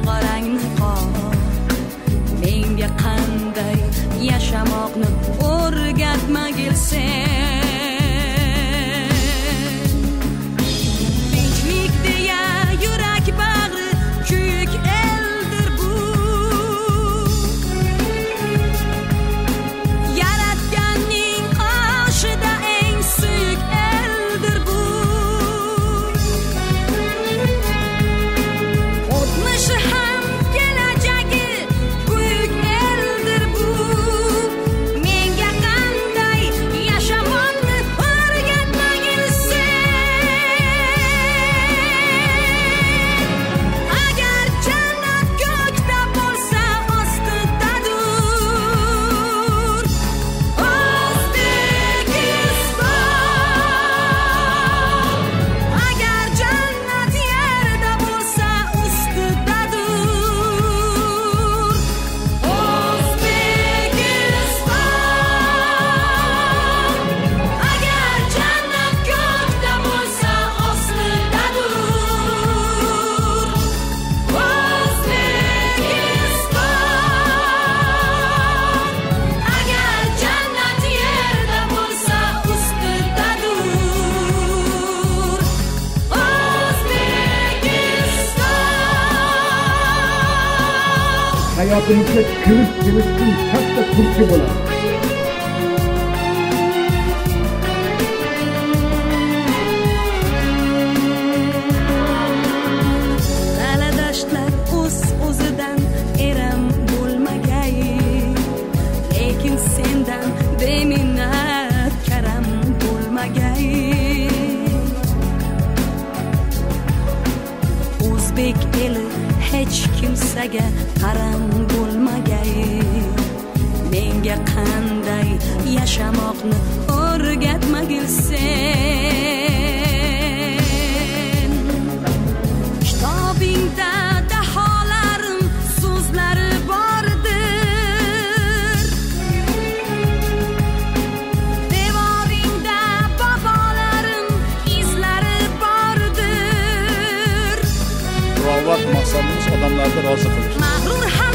og'arangni qor, menga qanday yashamoqni o'rgatmagil sen. Tinchlik deya yurak bag'ri kuyik eldir bu, yaratganning qoshida eng suyuk eldir bu. O'tmishi ham kelajagi buyuk eldir bu, menga qanday yashamoqni o'rgatmagil sen. Agar jannat ko'kda bo'lsa ostidadur, O'zbekiston. Agar jannat yerda bo'lsa ustidadur, O'zbekiston. Agar jannat ko'kda bo'lsa ostidadur, O'zbekiston. Agar jannat yerda bo'lsa ustidadur, O'zbekiston. Hayotimizga kirish kelishning katta turtki bo'ladi. Dala-dashtlar o'z-o'zidan eram bo'lmagay, lekin sendan beminnat karam bo'lmagay. O'zbek eli hech kimsaga qaram bo'lmagay, menga qanday yashamoqni o'rgatmagil sen. Kitobingda daholarim so'zlari bordir, devoringda bobolarim izlari bordir. Murovat maqsadimiz odamlarni rozi qilish. Mag'rur